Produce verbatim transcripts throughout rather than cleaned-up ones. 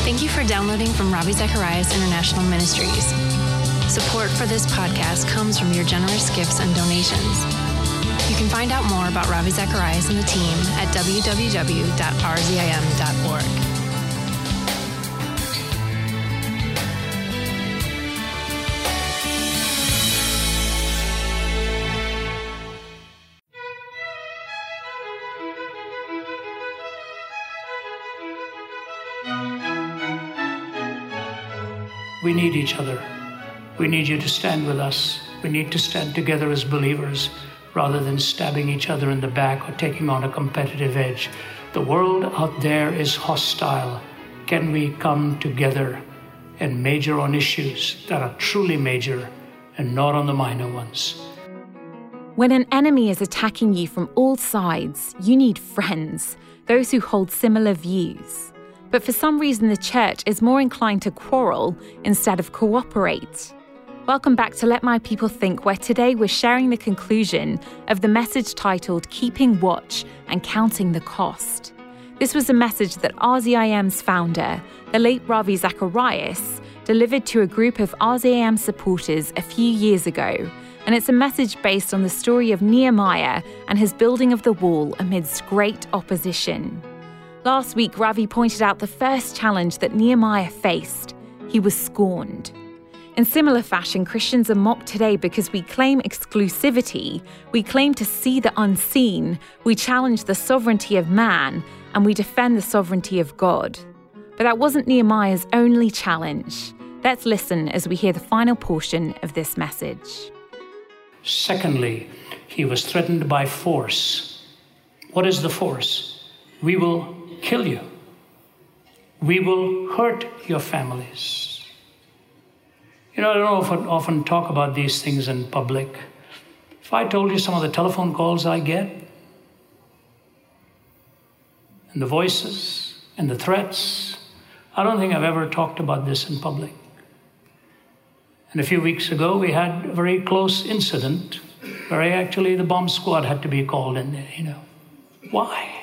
Thank you for downloading from Ravi Zacharias International Ministries. Support for this podcast comes from your generous gifts and donations. You can find out more about Ravi Zacharias and the team at w w w dot r z i m dot org. We need each other. We need you to stand with us. We need to stand together as believers rather than stabbing each other in the back or taking on a competitive edge. The world out there is hostile. Can we come together and major on issues that are truly major and not on the minor ones? When an enemy is attacking you from all sides, you need friends, those who hold similar views. But for some reason, the church is more inclined to quarrel instead of cooperate. Welcome back to Let My People Think, where today we're sharing the conclusion of the message titled Keeping Watch and Counting the Cost. This was a message that R Z I M's founder, the late Ravi Zacharias, delivered to a group of R Z I M supporters a few years ago. And it's a message based on the story of Nehemiah and his building of the wall amidst great opposition. Last week, Ravi pointed out the first challenge that Nehemiah faced. He was scorned. In similar fashion, Christians are mocked today because we claim exclusivity, we claim to see the unseen, we challenge the sovereignty of man, and we defend the sovereignty of God. But that wasn't Nehemiah's only challenge. Let's listen as we hear the final portion of this message. Secondly, he was threatened by force. What is the force? We will kill you. We will hurt your families. You know, I don't often, often talk about these things in public. If I told you some of the telephone calls I get, and the voices, and the threats, I don't think I've ever talked about this in public. And a few weeks ago, we had a very close incident where I actually, the bomb squad had to be called in there, you know. Why?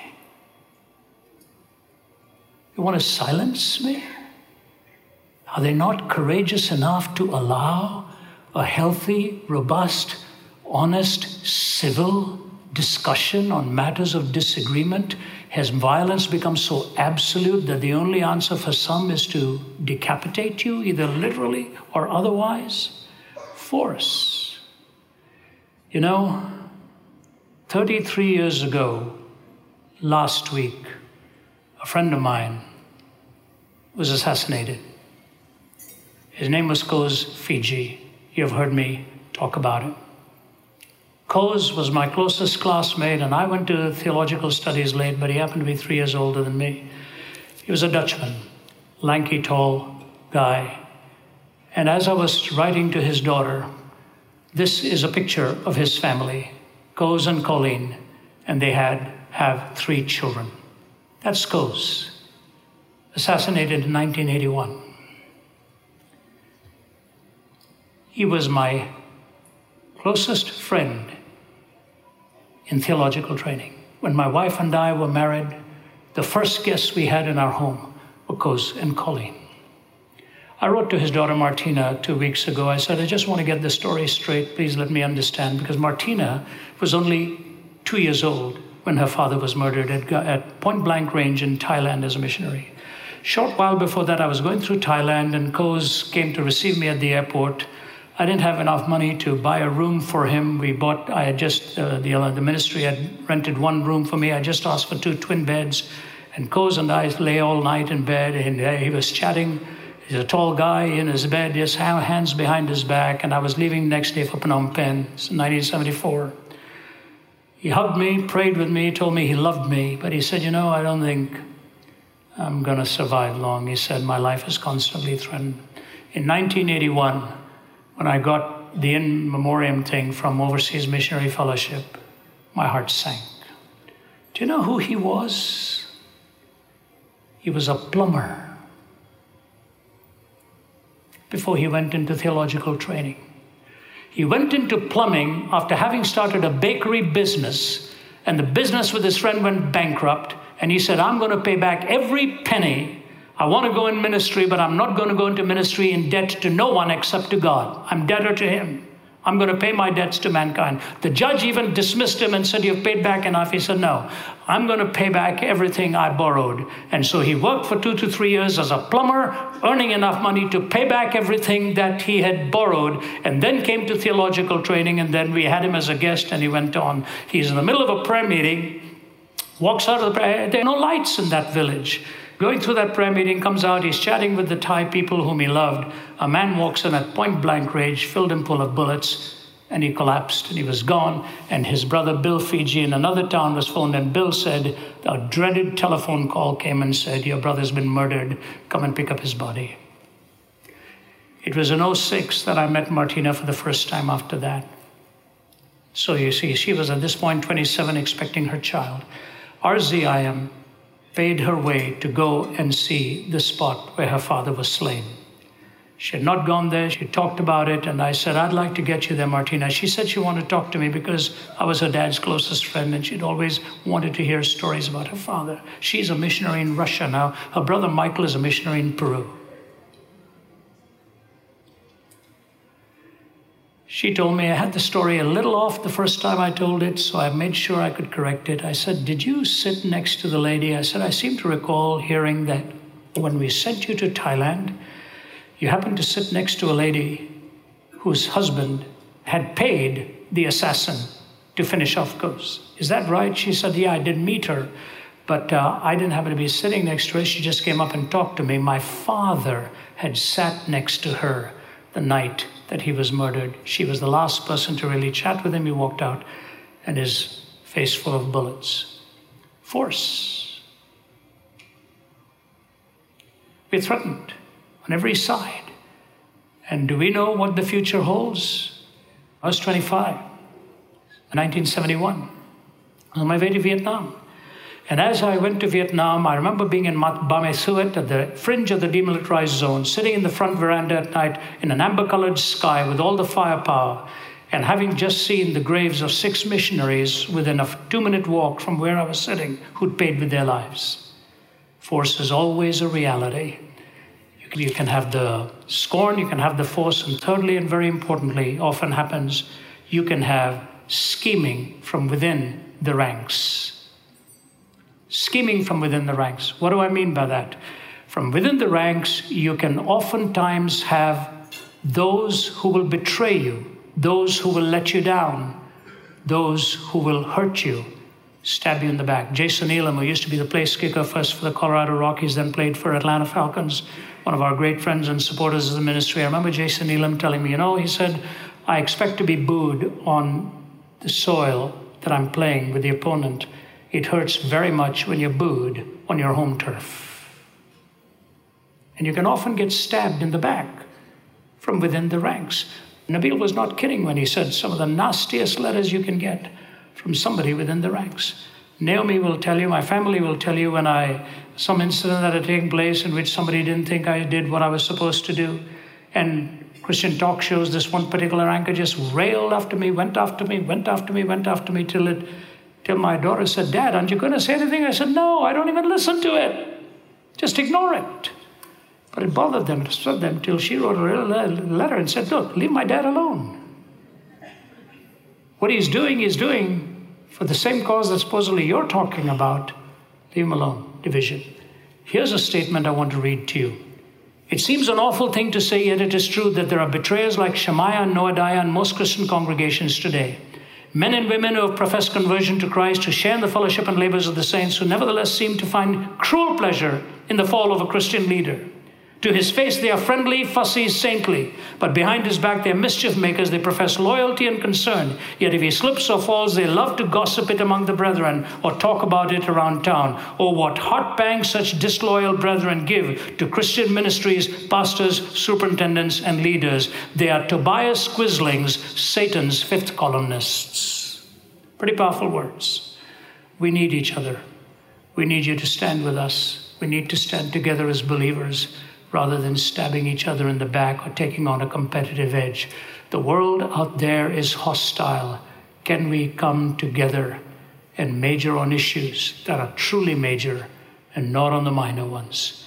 You want to silence me? Are they not courageous enough to allow a healthy, robust, honest, civil discussion on matters of disagreement? Has violence become so absolute that the only answer for some is to decapitate you, either literally or otherwise? Force. You know, thirty-three years ago, last week, a friend of mine was assassinated. His name was Koz Fiji. You have heard me talk about him. Koz was my closest classmate, and I went to theological studies late, but he happened to be three years older than me. He was a Dutchman, lanky, tall guy. And as I was writing to his daughter, this is a picture of his family, Koz and Colleen, and they had have three children. That's Koz, assassinated in nineteen eighty-one. He was my closest friend in theological training. When my wife and I were married, the first guests we had in our home were Koz and Colleen. I wrote to his daughter Martina two weeks ago. I said, I just want to get the story straight. Please let me understand. Because Martina was only two years old when her father was murdered at, at point blank range in Thailand as a missionary. Short while before that, I was going through Thailand, and Koz came to receive me at the airport. I didn't have enough money to buy a room for him. We bought, I had just, uh, the, uh, the ministry had rented one room for me. I just asked for two twin beds. And Koz and I lay all night in bed, and uh, he was chatting. He's a tall guy in his bed, his hands behind his back, and I was leaving next day for Phnom Penh. It's nineteen seventy-four. He hugged me, prayed with me, told me he loved me, but he said, you know, I don't think I'm going to survive long. He said, my life is constantly threatened. In nineteen eighty-one, when I got the in memoriam thing from Overseas Missionary Fellowship, my heart sank. Do you know who he was? He was a plumber before he went into theological training. He went into plumbing after having started a bakery business, and the business with his friend went bankrupt, and he said, I'm going to pay back every penny I want to go in ministry, but I'm not going to go into ministry in debt to no one except to God. I'm debtor to him. I'm going to pay my debts to mankind. The judge even dismissed him and said, you've paid back enough. He said, no, I'm going to pay back everything I borrowed. And so he worked for two to three years as a plumber, earning enough money to pay back everything that he had borrowed, and then came to theological training, and then we had him as a guest, and he went on. He's in the middle of a prayer meeting, walks out of the prayer. There are no lights in that village. Going through that prayer meeting, comes out, he's chatting with the Thai people whom he loved. A man walks in at point blank range, filled him full of bullets, and he collapsed and he was gone. And his brother Bill Fiji in another town was phoned, and Bill said, a dreaded telephone call came and said, your brother's been murdered, come and pick up his body. It was in oh six that I met Martina for the first time after that. So you see, she was at this point twenty-seven, expecting her child. R Z I M paid her way to go and see the spot where her father was slain. She had not gone there. She talked about it, and I said, I'd like to get you there, Martina. She said she wanted to talk to me because I was her dad's closest friend, and she'd always wanted to hear stories about her father. She's a missionary in Russia now. Her brother Michael is a missionary in Peru. She told me I had the story a little off the first time I told it, so I made sure I could correct it. I said, did you sit next to the lady? I said, I seem to recall hearing that when we sent you to Thailand, you happened to sit next to a lady whose husband had paid the assassin to finish off Ghost. Is that right? She said, yeah, I did meet her, but uh, I didn't happen to be sitting next to her. She just came up and talked to me. My father had sat next to her the night that he was murdered. She was the last person to really chat with him. He walked out, and his face full of bullets. Force. We're threatened on every side. And do we know what the future holds? I was twenty-five, in nineteen seventy-one, on my way to Vietnam. And as I went to Vietnam, I remember being in Ba Me Thuot at the fringe of the demilitarized zone, sitting in the front veranda at night in an amber-colored sky with all the firepower, and having just seen the graves of six missionaries within a two-minute walk from where I was sitting who'd paid with their lives. Force is always a reality. You can, you can have the scorn, you can have the force, and thirdly, and very importantly, often happens, you can have scheming from within the ranks. Scheming from within the ranks. What do I mean by that? From within the ranks, you can oftentimes have those who will betray you, those who will let you down, those who will hurt you, stab you in the back. Jason Elam, who used to be the place kicker first for the Colorado Rockies, then played for Atlanta Falcons, one of our great friends and supporters of the ministry. I remember Jason Elam telling me, you know, he said, I expect to be booed on the soil that I'm playing with the opponent. It hurts very much when you're booed on your home turf. And you can often get stabbed in the back from within the ranks. Nabil was not kidding when he said some of the nastiest letters you can get from somebody within the ranks. Naomi will tell you, my family will tell you, when I, some incident that had taken place in which somebody didn't think I did what I was supposed to do. And Christian talk shows, this one particular anchor just railed after me, went after me, went after me, went after me, till it Till my daughter said, Dad, aren't you going to say anything? I said, no, I don't even listen to it. Just ignore it. But it bothered them, it disturbed them, till she wrote a letter and said, look, leave my dad alone. What he's doing, he's doing for the same cause that supposedly you're talking about. Leave him alone. Division. Here's a statement I want to read to you. It seems an awful thing to say, yet it is true that there are betrayers like Shemaiah and Noadiah in most Christian congregations today. Men and women who have professed conversion to Christ, who share in the fellowship and labors of the saints, who nevertheless seem to find cruel pleasure in the fall of a Christian leader. To his face they are friendly, fussy, saintly, but behind his back they are mischief makers. They profess loyalty and concern, yet if he slips or falls, they love to gossip it among the brethren or talk about it around town. Oh, what heart pangs such disloyal brethren give to Christian ministries, pastors, superintendents, and leaders. They are Tobias Quislings, Satan's fifth columnists. Pretty powerful words. We need each other. We need you to stand with us. We need to stand together as believers, rather than stabbing each other in the back or taking on a competitive edge. The world out there is hostile. Can we come together and major on issues that are truly major and not on the minor ones?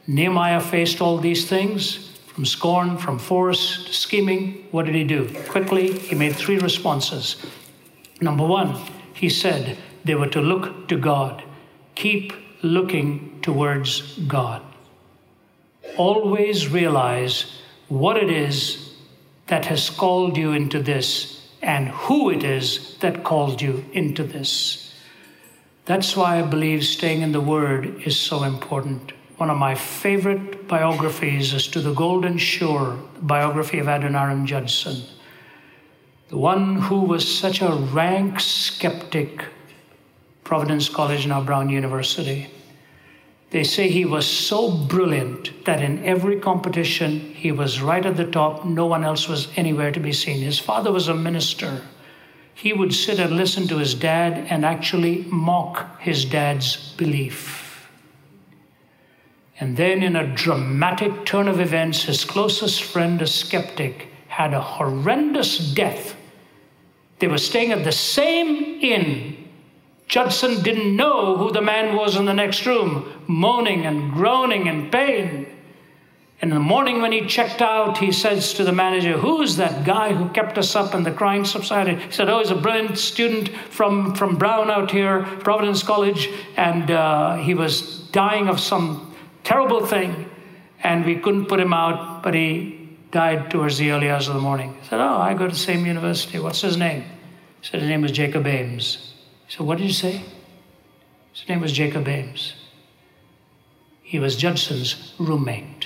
Nehemiah faced all these things, from scorn, from force, to scheming. What did he do? Quickly, he made three responses. Number one, he said they were to look to God. Keep looking towards God. Always realize what it is that has called you into this and who it is that called you into this. That's why I believe staying in the Word is so important. One of my favorite biographies is To the Golden Shore, the biography of Adoniram Judson, the one who was such a rank skeptic, Providence College, now Brown University. They say he was so brilliant that in every competition, he was right at the top. No one else was anywhere to be seen. His father was a minister. He would sit and listen to his dad and actually mock his dad's belief. And then in a dramatic turn of events, his closest friend, a skeptic, had a horrendous death. They were staying at the same inn. Judson didn't know who the man was in the next room, moaning and groaning in pain. And in the morning when he checked out, he says to the manager, "Who's that guy who kept us up?" And the crying subsided. He said, "Oh, he's a brilliant student from, from Brown out here, Providence College, and uh, he was dying of some terrible thing, and we couldn't put him out, but he died towards the early hours of the morning." He said, "Oh, I go to the same university. What's his name?" He said, "His name was Jacob Ames." He said, "What did you say?" His name was Jacob Ames. He was Judson's roommate.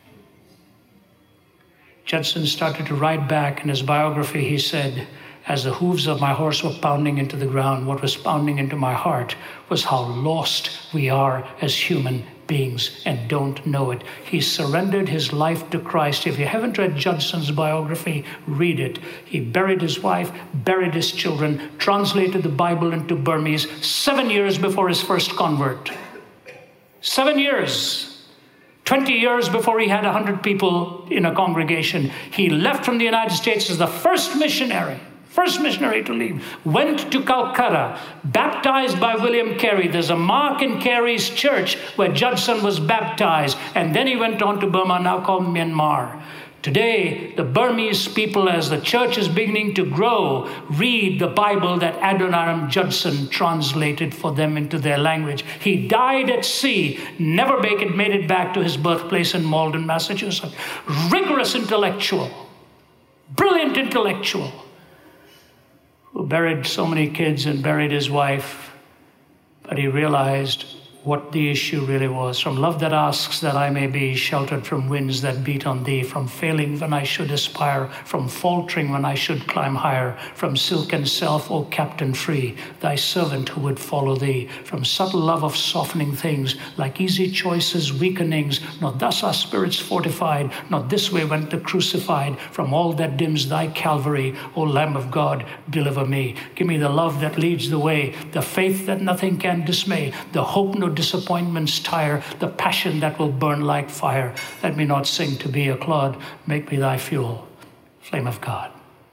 Judson started to write back in his biography. He said, "As the hooves of my horse were pounding into the ground, what was pounding into my heart was how lost we are as human beings and don't know it." He surrendered his life to Christ. If you haven't read Judson's biography, read it. He buried his wife, buried his children, translated the Bible into Burmese seven years before his first convert. Seven years. twenty years before he had one hundred people in a congregation. He left from the United States as the first missionary. First missionary to leave, went to Calcutta, baptized by William Carey. There's a mark in Carey's church where Judson was baptized. And then he went on to Burma, now called Myanmar. Today, the Burmese people, as the church is beginning to grow, read the Bible that Adoniram Judson translated for them into their language. He died at sea, never make it, made it back to his birthplace in Malden, Massachusetts. Rigorous intellectual, brilliant intellectual, who buried so many kids and buried his wife, but he realized what the issue really was. From love that asks that I may be sheltered from winds that beat on thee, from failing when I should aspire, from faltering when I should climb higher, from silken self, O captain free, thy servant who would follow thee, from subtle love of softening things, like easy choices, weakenings, not thus our spirits fortified, not this way went the crucified, from all that dims thy Calvary, O Lamb of God, deliver me. Give me the love that leads the way, the faith that nothing can dismay, the hope no disappointments tire, the passion that will burn like fire. Let me not sing to be a clod, make me thy fuel, flame of God.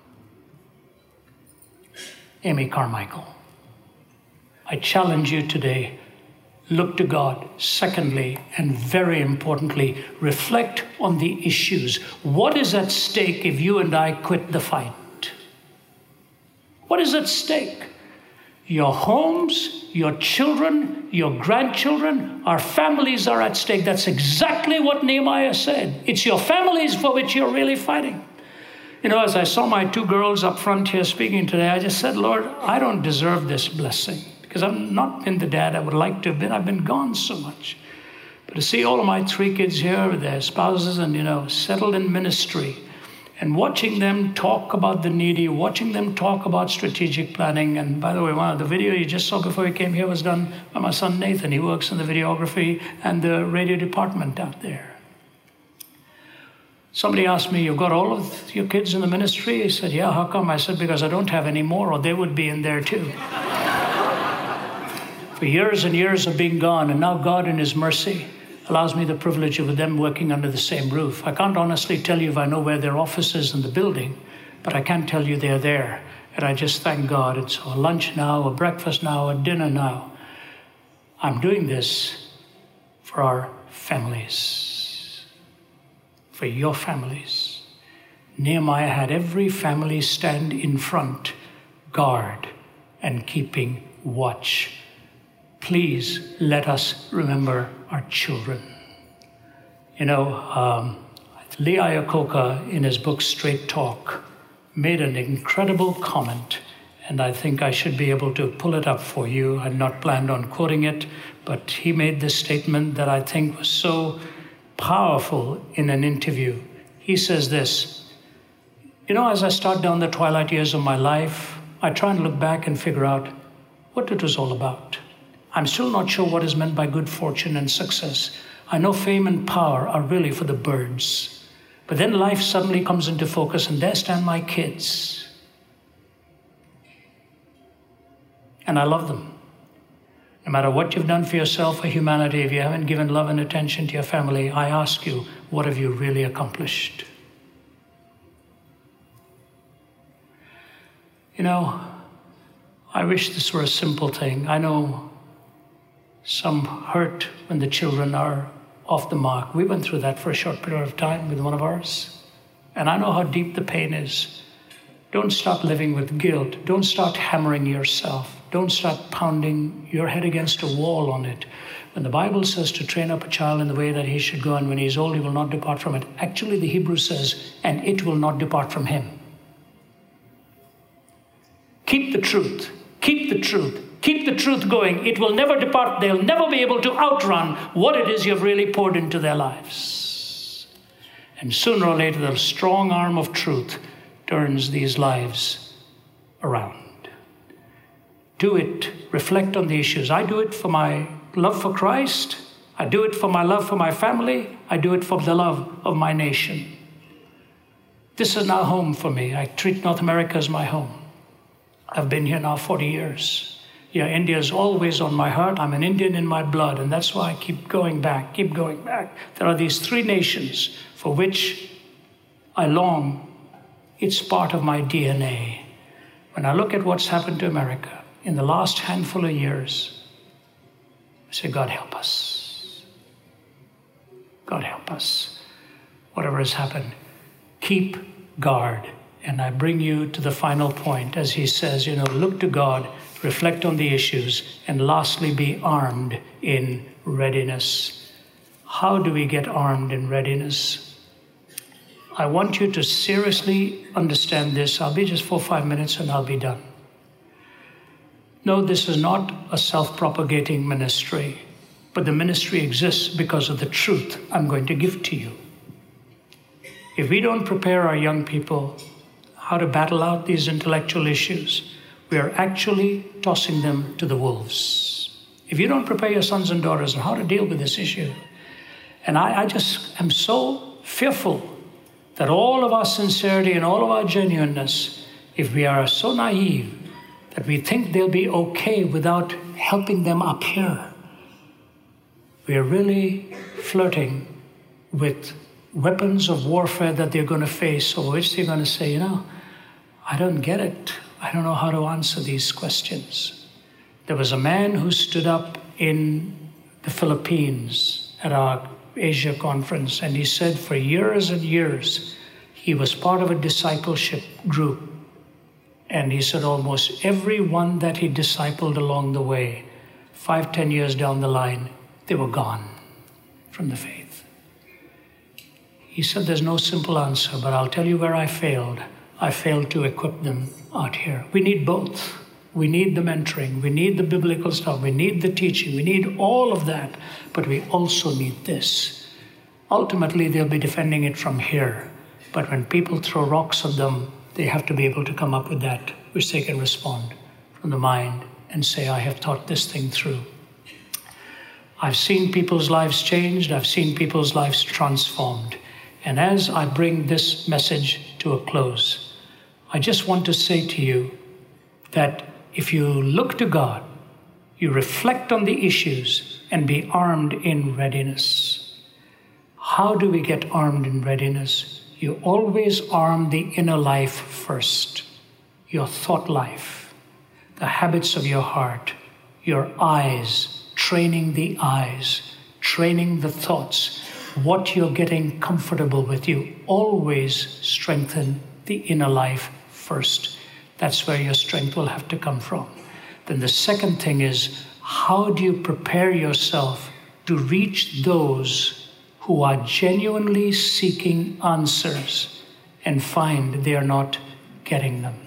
Amy Carmichael. I challenge you today, look to God. Secondly, and very importantly, reflect on the issues. What is at stake if you and I quit the fight? What is at stake? Your homes, your children, your grandchildren, our families are at stake. That's exactly what Nehemiah said. It's your families for which you're really fighting. You know, as I saw my two girls up front here speaking today, I just said, Lord, I don't deserve this blessing because I've not been the dad I would like to have been. I've been gone so much. But to see all of my three kids here with their spouses and, you know, settled in ministry, and watching them talk about the needy, watching them talk about strategic planning. And by the way, one of the video you just saw before you came here was done by my son Nathan. He works in the videography and the radio department out there. Somebody asked me, you've got all of your kids in the ministry? He said, yeah, how come? I said, because I don't have any more, or they would be in there too. For years and years of being gone, and now God in his mercy allows me the privilege of them working under the same roof. I can't honestly tell you if I know where their office is in the building, but I can tell you they're there. And I just thank God. It's a lunch now, a breakfast now, a dinner now. I'm doing this for our families. for your families. Nehemiah had every family stand in front, guard, and keeping watch. Please let us remember our children. You know, um, Lee Iacocca, in his book Straight Talk, made an incredible comment, and I think I should be able to pull it up for you. I'm not planned on quoting it, but he made this statement that I think was so powerful in an interview. He says this, you know, as I start down the twilight years of my life, I try and look back and figure out what it was all about. I'm still not sure what is meant by good fortune and success. I know fame and power are really for the birds. But then life suddenly comes into focus, and there stand my kids. And I love them. No matter what you've done for yourself or humanity, if you haven't given love and attention to your family, I ask you, what have you really accomplished? You know, I wish this were a simple thing. I know some hurt when the children are off the mark. We went through that for a short period of time with one of ours. And I know how deep the pain is. Don't start living with guilt. Don't start hammering yourself. Don't start pounding your head against a wall on it. When the Bible says to train up a child in the way that he should go, and when he is old, he will not depart from it. Actually, the Hebrew says, and it will not depart from him. Keep the truth. Keep the truth. Keep the truth going. It will never depart. They'll never be able to outrun what it is you've really poured into their lives. And sooner or later, the strong arm of truth turns these lives around. Do it. Reflect on the issues. I do it for my love for Christ. I do it for my love for my family. I do it for the love of my nation. This is now home for me. I treat North America as my home. I've been here now forty years. Yeah, India is always on my heart. I'm an Indian in my blood, and that's why I keep going back, keep going back. There are these three nations for which I long. It's part of my D N A. When I look at what's happened to America in the last handful of years, I say, God help us. God help us. Whatever has happened, keep guard. And I bring you to the final point, as he says, you know, look to God, reflect on the issues, and lastly, be armed in readiness. How do we get armed in readiness? I want you to seriously understand this. I'll be just four or five minutes and I'll be done. No, this is not a self-propagating ministry, but the ministry exists because of the truth I'm going to give to you. If we don't prepare our young people how to battle out these intellectual issues, we are actually tossing them to the wolves. If you don't prepare your sons and daughters on how to deal with this issue, and I, I just am so fearful that all of our sincerity and all of our genuineness, if we are so naive that we think they'll be okay without helping them up here, we are really flirting with weapons of warfare that they're going to face, over which they're going to say, you know, I don't get it. I don't know how to answer these questions. There was a man who stood up in the Philippines at our Asia conference, and he said for years and years, he was part of a discipleship group. And he said almost everyone that he discipled along the way, five, ten years down the line, they were gone from the faith. He said there's no simple answer, but I'll tell you where I failed. I failed to equip them out here. We need both. We need the mentoring. We need the biblical stuff. We need the teaching. We need all of that. But we also need this. Ultimately, they'll be defending it from here. But when people throw rocks at them, they have to be able to come up with that, which they can respond from the mind and say, I have thought this thing through. I've seen people's lives changed. I've seen people's lives transformed. And as I bring this message to a close, I just want to say to you that if you look to God, you reflect on the issues and be armed in readiness. How do we get armed in readiness? You always arm the inner life first, your thought life, the habits of your heart, your eyes, training the eyes, training the thoughts. what you're getting comfortable with. You always strengthen the inner life first. That's where your strength will have to come from. Then the second thing is, how do you prepare yourself to reach those who are genuinely seeking answers and find they are not getting them?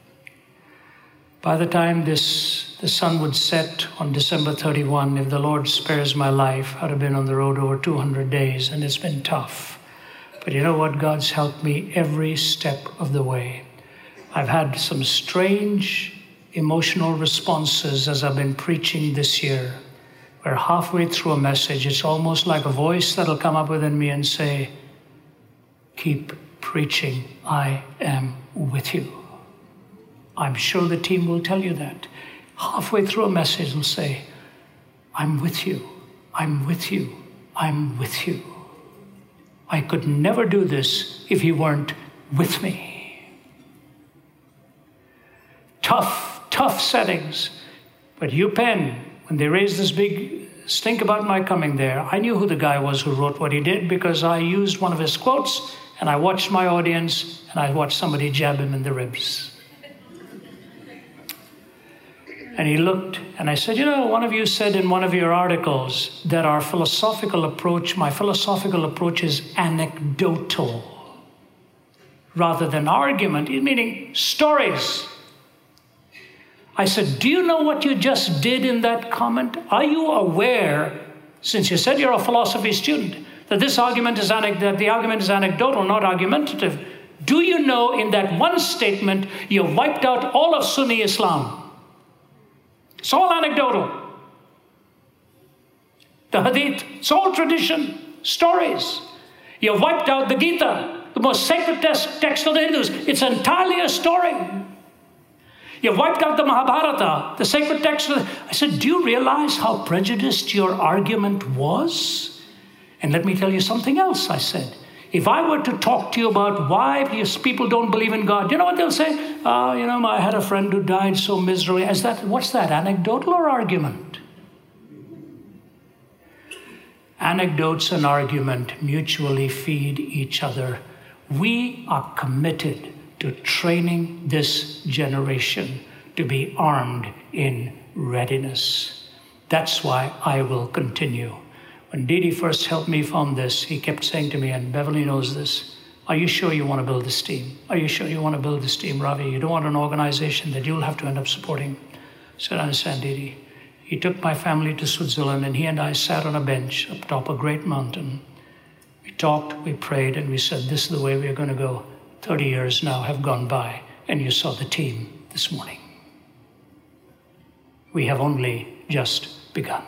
By the time this the sun would set on December thirty-first, if the Lord spares my life, I'd have been on the road over two hundred days, and it's been tough. But you know what? God's helped me every step of the way. I've had some strange emotional responses as I've been preaching this year, where halfway through a message, it's almost like a voice that'll come up within me and say, keep preaching, I am with you. I'm sure the team will tell you that. Halfway through a message, will say, I'm with you, I'm with you, I'm with you. I could never do this if you weren't with me. Tough, tough settings. But UPenn, when they raised this big stink about my coming there, I knew who the guy was who wrote what he did, because I used one of his quotes, and I watched my audience, and I watched somebody jab him in the ribs. And he looked, and I said, you know, one of you said in one of your articles that our philosophical approach, my philosophical approach is anecdotal rather than argument, meaning stories. I said, do you know what you just did in that comment? Are you aware, since you said you're a philosophy student, that this argument is anec- that the argument is anecdotal, not argumentative? Do you know in that one statement you wiped out all of Sunni Islam? It's all anecdotal. The Hadith, it's all tradition, stories. You wiped out the Gita, the most sacred text of the Hindus. It's entirely a story. You wiped out the Mahabharata, the sacred text of the... I said, do you realize how prejudiced your argument was? And let me tell you something else, I said. If I were to talk to you about why people don't believe in God, you know what they'll say? Oh, you know, I had a friend who died so miserably. Is that, what's that, anecdotal or argument? Anecdotes and argument mutually feed each other. We are committed to training this generation to be armed in readiness. That's why I will continue. When Didi first helped me found this, he kept saying to me, and Beverly knows this, are you sure you want to build this team? Are you sure you want to build this team, Ravi? You don't want an organization that you'll have to end up supporting. I said, I understand, Didi. He took my family to Switzerland, and he and I sat on a bench up top a great mountain. We talked, we prayed, and we said, this is the way we're going to go. thirty years now have gone by, and you saw the team this morning. We have only just begun.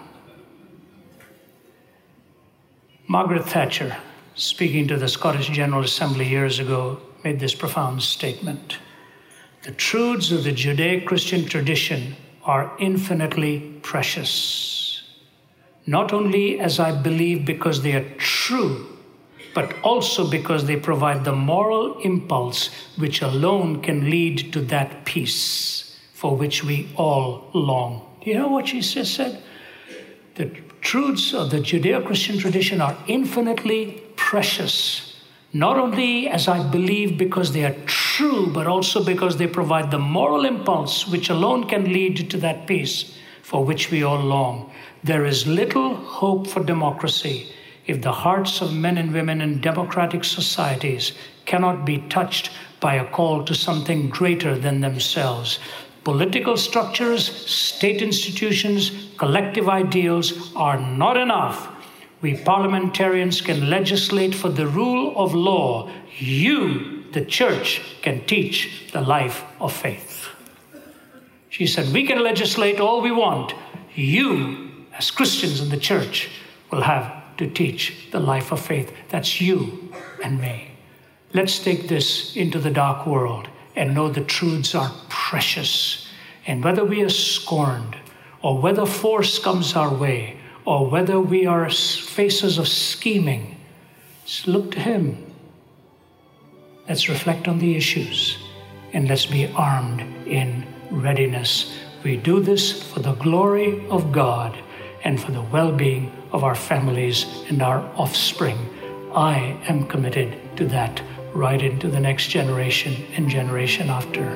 Margaret Thatcher, speaking to the Scottish General Assembly years ago, made this profound statement. The truths of the Judeo-Christian tradition are infinitely precious, not only as I believe because they are true, but also because they provide the moral impulse which alone can lead to that peace for which we all long. Do you know what she just said? The truths of the Judeo-Christian tradition are infinitely precious, not only as I believe because they are true, but also because they provide the moral impulse which alone can lead to that peace for which we all long. There is little hope for democracy if the hearts of men and women in democratic societies cannot be touched by a call to something greater than themselves. Political structures, state institutions, collective ideals are not enough. We parliamentarians can legislate for the rule of law. You, the church, can teach the life of faith. She said, we can legislate all we want. You, as Christians in the church, will have to teach the life of faith. That's you and me. Let's take this into the dark world and know the truths are precious. And whether we are scorned, or whether force comes our way, or whether we are faces of scheming, just look to him. Let's reflect on the issues, and let's be armed in readiness. We do this for the glory of God, and for the well-being of our families and our offspring. I am committed to that right into the next generation and generation after.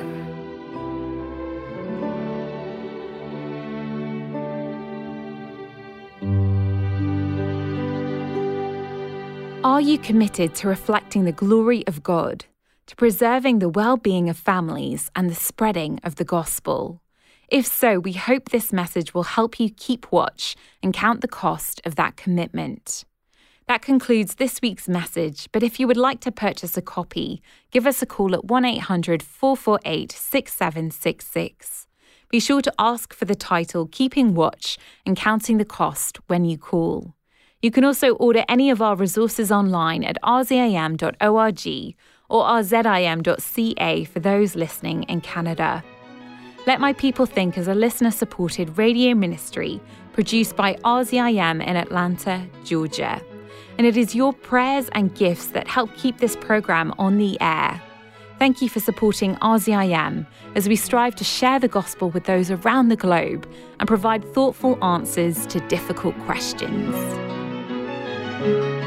Are you committed to reflecting the glory of God, to preserving the well-being of families and the spreading of the gospel? If so, we hope this message will help you keep watch and count the cost of that commitment. That concludes this week's message, but if you would like to purchase a copy, give us a call at one eight hundred, four four eight, six seven six six. Be sure to ask for the title Keeping Watch and Counting the Cost when you call. You can also order any of our resources online at r z i m dot org or r z i m dot c a for those listening in Canada. Let My People Think is a listener-supported radio ministry produced by R Z I M in Atlanta, Georgia. And it is your prayers and gifts that help keep this program on the air. Thank you for supporting R Z I M as we strive to share the gospel with those around the globe and provide thoughtful answers to difficult questions.